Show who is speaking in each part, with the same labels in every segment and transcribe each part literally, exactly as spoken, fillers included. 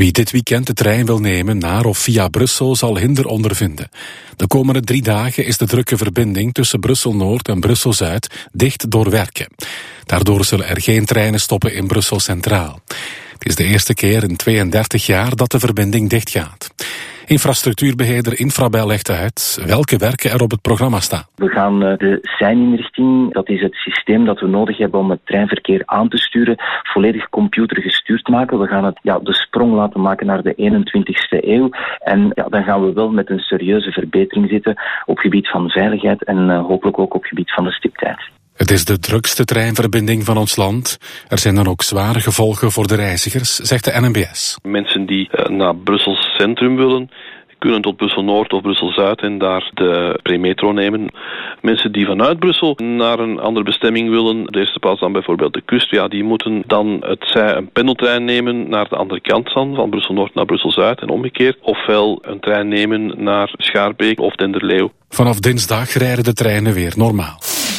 Speaker 1: Wie dit weekend de trein wil nemen naar of via Brussel zal hinder ondervinden. De komende drie dagen is de drukke verbinding tussen Brussel-Noord en Brussel-Zuid dicht door werken. Daardoor zullen er geen treinen stoppen in Brussel Centraal. Het is de eerste keer in tweeëndertig jaar dat de verbinding dichtgaat. Infrastructuurbeheerder Infrabel legt uit welke werken er op het programma staan.
Speaker 2: We gaan de seininrichting, dat is het systeem dat we nodig hebben om het treinverkeer aan te sturen, volledig computergestuurd maken. We gaan het, ja, de sprong laten maken naar de eenentwintigste eeuw. En ja, dan gaan we wel met een serieuze verbetering zitten op gebied van veiligheid en uh, hopelijk ook op gebied van de stiptheid.
Speaker 1: Het is de drukste treinverbinding van ons land. Er zijn dan ook zware gevolgen voor de reizigers, zegt de N M B S.
Speaker 3: Mensen die uh, naar Brussel Centrum willen, kunnen tot Brussel-Noord of Brussel-Zuid en daar de premetro nemen. Mensen die vanuit Brussel naar een andere bestemming willen, de eerste plaats dan bijvoorbeeld de kust, ja, die moeten dan het zij een pendeltrein nemen naar de andere kant dan, van Brussel-Noord naar Brussel-Zuid en omgekeerd. Ofwel een trein nemen naar Schaarbeek of Denderleeuw.
Speaker 1: Vanaf dinsdag rijden de treinen weer normaal.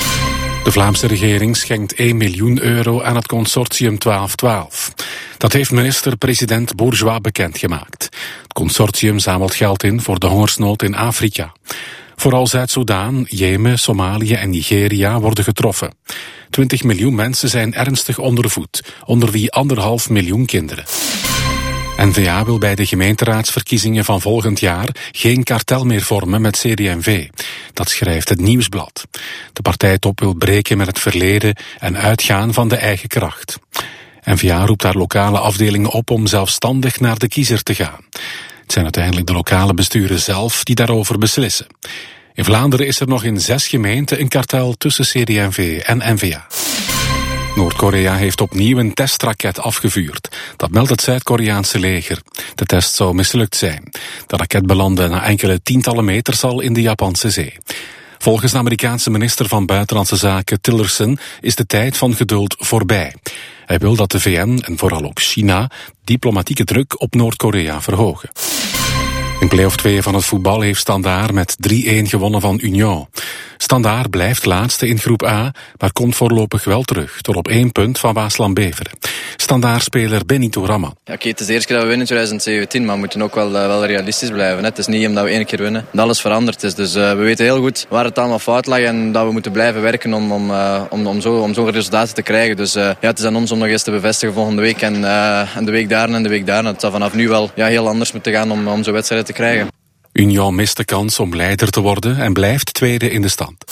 Speaker 1: De Vlaamse regering schenkt één miljoen euro aan het consortium twaalf twaalf. Dat heeft minister-president Bourgeois bekendgemaakt. Het consortium zamelt geld in voor de hongersnood in Afrika. Vooral Zuid-Soedan, Jemen, Somalië en Nigeria worden getroffen. twintig miljoen mensen zijn ernstig ondervoed, onder wie anderhalf miljoen kinderen. N V A wil bij de gemeenteraadsverkiezingen van volgend jaar geen kartel meer vormen met C D M V. Dat schrijft het Nieuwsblad. De partijtop wil breken met het verleden en uitgaan van de eigen kracht. N V A roept haar lokale afdelingen op om zelfstandig naar de kiezer te gaan. Het zijn uiteindelijk de lokale besturen zelf die daarover beslissen. In Vlaanderen is er nog in zes gemeenten een kartel tussen C D M V en N V A. Noord-Korea heeft opnieuw een testraket afgevuurd. Dat meldt het Zuid-Koreaanse leger. De test zou mislukt zijn. De raket belandde na enkele tientallen meters al in de Japanse zee. Volgens de Amerikaanse minister van Buitenlandse Zaken Tillerson is de tijd van geduld voorbij. Hij wil dat de V N en vooral ook China diplomatieke druk op Noord-Korea verhogen. In play-off twee van het voetbal heeft Standaard met drie-een gewonnen van Union. Standaard blijft laatste in groep A, maar komt voorlopig wel terug, tot op één punt van Waasland-Beveren. Standaard-speler Benito Raman.
Speaker 4: Ja, okay, het is de eerste keer dat we winnen in twintig zeventien, maar we moeten ook wel, uh, wel realistisch blijven. Hè. Het is niet omdat we één keer winnen dat alles veranderd is. Dus uh, we weten heel goed waar het allemaal fout lag en dat we moeten blijven werken om, om, uh, om, om, zo, om zo'n resultaten te krijgen. Dus uh, ja, het is aan ons om nog eens te bevestigen volgende week en, uh, en de week daarna en de week daarna. Het zal vanaf nu wel ja, heel anders moeten gaan om, om zo'n wedstrijden te krijgen.
Speaker 1: Union mist de kans om leider te worden en blijft tweede in de stand.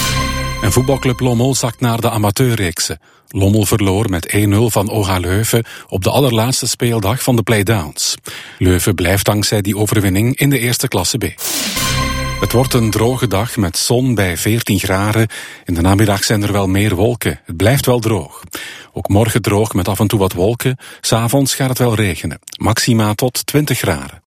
Speaker 1: En voetbalclub Lommel zakt naar de amateurreeksen. Lommel verloor met één nul van O H Leuven op de allerlaatste speeldag van de playdowns. Leuven blijft dankzij die overwinning in de eerste klasse B. Het wordt een droge dag met zon bij veertien graden. In de namiddag zijn er wel meer wolken. Het blijft wel droog. Ook morgen droog met af en toe wat wolken. 'S Avonds gaat het wel regenen. Maxima tot twintig graden.